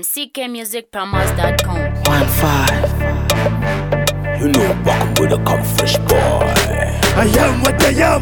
ckmusicpromos.com. 1-5. You know, welcome with a come fresh boy. I am what I am.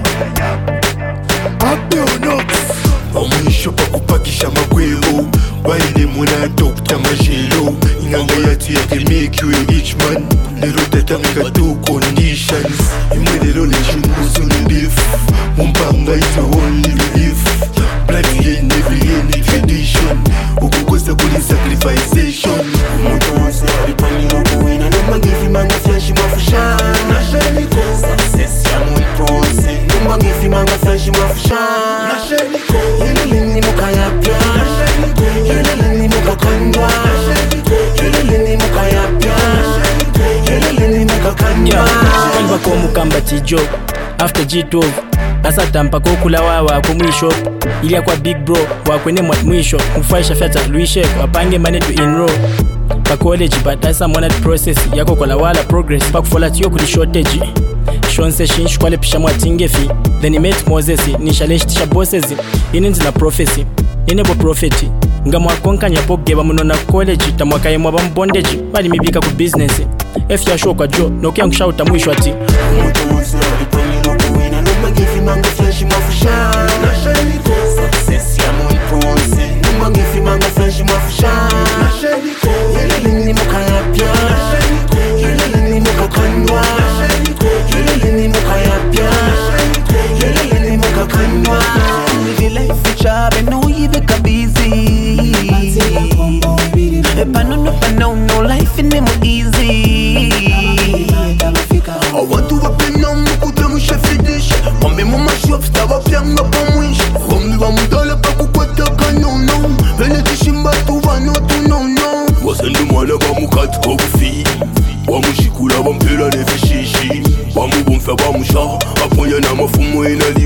Abdonox. Omuisho pakupakisha magwero. Baile muna Dr. Majelo. Inganga yatu yake make you a rich man. Lero tatamika 2 conditions. Imwelelo lechunguzo ni beef. Mumpanga is the only relief. Black in every tradition. Ukukosa kuli sacrification. Moto wase alipani lokuina. Numa gifi manga flashi mafushana. Success ya mwiprose. Numa gifi manga flashi mafushana. Yelelini muka yapya. Yelelini muka kandwa. Yelelini muka yapya. Yelelini muka kandwa. Kwanza kwa mukamba tijo after G12 asa tampa kokula wawa kumwisho ili kwa big bro wakwene mwisho mfaisha fyata luishe wapange mane to enroll pa college but asa mwana process yako kola wala progress pa kufola tiyo kuli shortage shonse shinsh kwale pisha mwatingefi then met Moses ni challenge tisha bosses ininzi na prophecy inebo prophet ngamwa konkanya pogeba munona college tamwakaye mwa bambondage bali mibika ku business F ya show kwa jo nokia ngshauta mwisho ati Moto wase alipani lokuina. Numa gifi manga flashi mafushana. Success ya mwiprose. Numa gifi manga flashi mafushana. Yelelini muka yapya. Yelelini muka kandwa. Yelelini muka yapya. Yelelini muka kandwa. Live life feature, but no even busy. No life in them easy. I want to open up, mukuta mushafidisha. Wambe mama shop, stava pyanga pamwisha. Wambi wa mudala pa kukwata kanono. Vele tishimba tuvano tunono. Wasendu mwana wa mukati kogufi. Wamushikula wampela nefishishi. Wamubumfa wamusha. Aponya na mafumo inali